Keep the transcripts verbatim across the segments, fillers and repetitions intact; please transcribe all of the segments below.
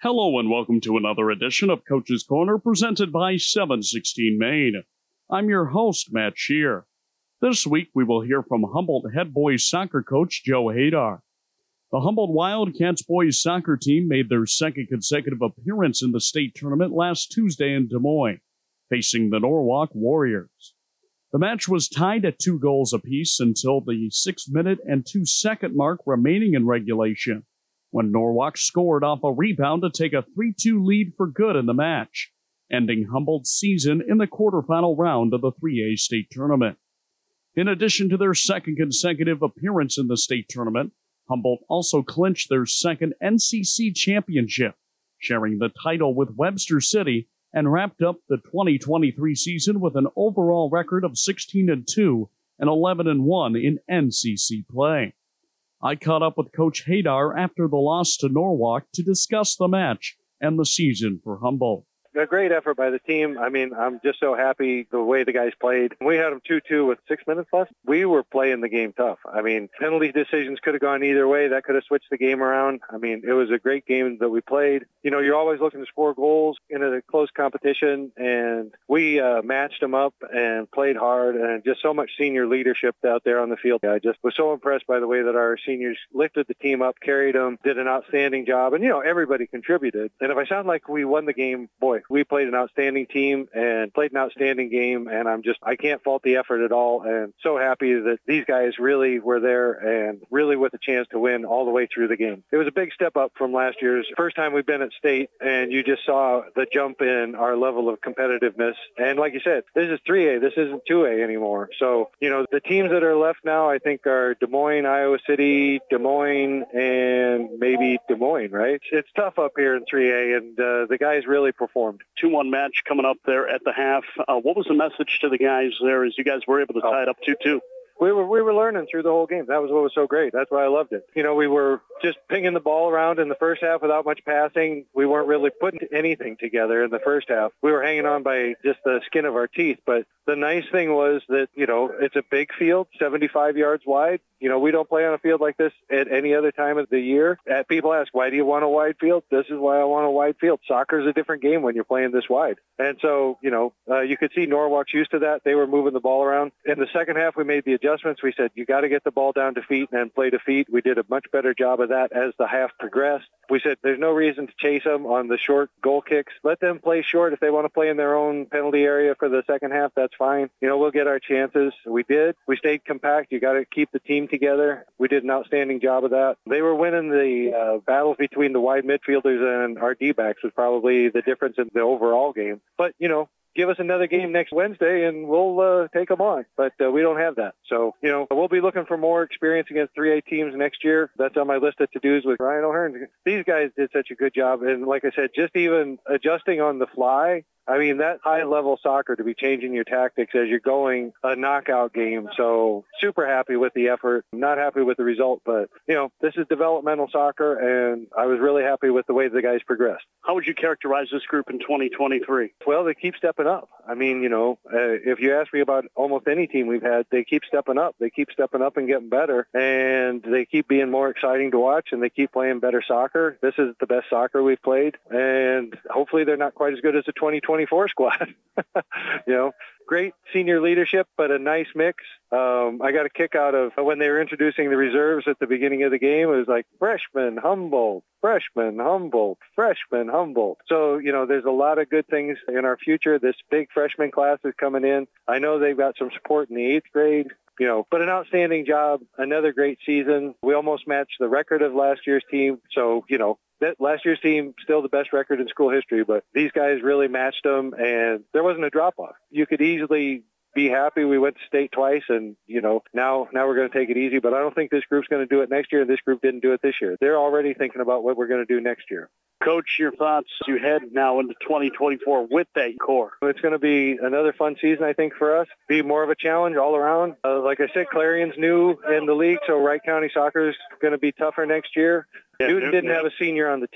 Hello and welcome to another edition of Coach's Corner presented by seven sixteen Maine. I'm your host, Matt Shear. This week we will hear from Humboldt head boys soccer coach Joe Hadar. The Humboldt Wildcats boys soccer team made their second consecutive appearance in the state tournament last Tuesday in Des Moines, facing the Norwalk Warriors. The match was tied at two goals apiece until the six-minute and two-second mark remaining in regulation, when Norwalk scored off a rebound to take a three two lead for good in the match, ending Humboldt's season in the quarterfinal round of the three A state tournament. In addition to their second consecutive appearance in the state tournament, Humboldt also clinched their second N C C championship, sharing the title with Webster City, and wrapped up the twenty twenty-three season with an overall record of sixteen and two and eleven and one in N C C play. I caught up with Coach Hadar after the loss to Norwalk to discuss the match and the season for Humboldt. A great effort by the team. I mean, I'm just so happy the way the guys played. We had them two two with six minutes left. We were playing the game tough. I mean, penalty decisions could have gone either way. That could have switched the game around. I mean, it was a great game that we played. You know, you're always looking to score goals in a close competition, and we uh, matched them up and played hard, and just so much senior leadership out there on the field. I just was so impressed by the way that our seniors lifted the team up, carried them, did an outstanding job, and, you know, everybody contributed. And if I sound like we won the game, boy, we played an outstanding team and played an outstanding game, and I'm just, I can't fault the effort at all, and so happy that these guys really were there and really with a chance to win all the way through the game. It was a big step up from last year's first time we've been at state, and you just saw the jump in our level of competitiveness. And like you said, this is three A, this isn't two A anymore. So, you know, the teams that are left now, I think, are Des Moines, Iowa City, Des Moines, and maybe Des Moines, right? It's tough up here in three A, and uh, the guys really performed. two one match coming up there at the half. Uh, what was the message to the guys there as you guys were able to tie it up two two? We were we were learning through the whole game. That was what was so great. That's why I loved it. You know, we were just pinging the ball around in the first half without much passing. We weren't really putting anything together in the first half. We were hanging on by just the skin of our teeth. But the nice thing was that, you know, it's a big field, seventy-five yards wide. You know, we don't play on a field like this at any other time of the year. Uh, people ask, why do you want a wide field? This is why I want a wide field. Soccer is a different game when you're playing this wide. And so, you know, uh, you could see Norwalk's used to that. They were moving the ball around. In the second half, we made the adjustments. We said, you got to get the ball down to feet and play to feet. We did a much better job of that as the half progressed. We said, there's no reason to chase them on the short goal kicks. Let them play short. If they want to play in their own penalty area for the second half, that's fine. You know, we'll get our chances. We did. We stayed compact. You got to keep the team together. We did an outstanding job of that. They were winning the uh, battles between the wide midfielders and our D-backs was probably the difference in the overall game. But, you know, give us another game next Wednesday and we'll uh, take them on. But uh, we don't have that. So, you know, we'll be looking for more experience against three A teams next year. That's on my list of to-dos with Ryan O'Hearn. These guys did such a good job. And like I said, just even adjusting on the fly, I mean, that high-level soccer to be changing your tactics as you're going a knockout game. So super happy with the effort. Not happy with the result, but, you know, this is developmental soccer, and I was really happy with the way the guys progressed. How would you characterize this group in twenty twenty-three? Well, they keep stepping up. I mean, you know, uh, if you ask me about almost any team we've had, they keep stepping up. They keep stepping up and getting better, and they keep being more exciting to watch, and they keep playing better soccer. This is the best soccer we've played, and hopefully they're not quite as good as the twenty twenty-four squad. You know, great senior leadership, but a nice mix. Um, I got a kick out of when they were introducing the reserves at the beginning of the game. It was like freshman Humboldt, freshman Humboldt, freshman Humboldt. So, you know, there's a lot of good things in our future. This big freshman class is coming in. I know they've got some support in the eighth grade. You know, but an outstanding job, another great season. We almost matched the record of last year's team. So, you know, that last year's team, still the best record in school history, but these guys really matched them, and there wasn't a drop-off. You could easily be happy we went to state twice, and, you know, now now we're going to take it easy, but I don't think this group's going to do it next year, and this group didn't do it this year. They're already thinking about what we're going to do next year. Coach, your thoughts as you head now into twenty twenty-four with that core? It's going to be another fun season, I think, for us. Be more of a challenge all around. Uh, like I said, Clarion's new in the league, so Wright County soccer is going to be tougher next year. Yeah, Newton didn't yeah. have a senior on the team.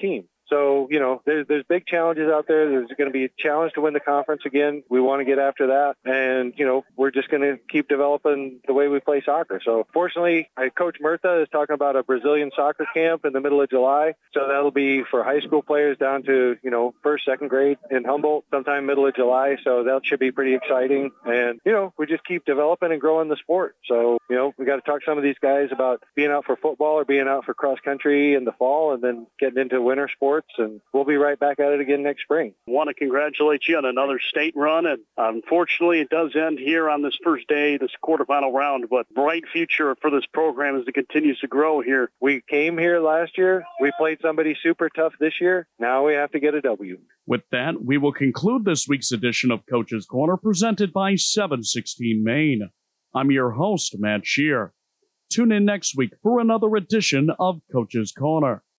So, you know, there's, there's big challenges out there. There's going to be a challenge to win the conference again. We want to get after that. And, you know, we're just going to keep developing the way we play soccer. So fortunately, I, Coach Murtha is talking about a Brazilian soccer camp in the middle of July. So that'll be for high school players down to, you know, first, second grade in Humboldt sometime middle of July. So that should be pretty exciting. And, you know, we just keep developing and growing the sport. So, you know, we got to talk to some of these guys about being out for football or being out for cross country in the fall and then getting into winter sports. And we'll be right back at it again next spring. Want to congratulate you on another state run. And unfortunately, it does end here on this first day, this quarterfinal round. But bright future for this program as it continues to grow here. We came here last year. We played somebody super tough this year. Now we have to get a W. With that, we will conclude this week's edition of Coach's Corner presented by seven sixteen Maine. I'm your host, Matt Shear. Tune in next week for another edition of Coach's Corner.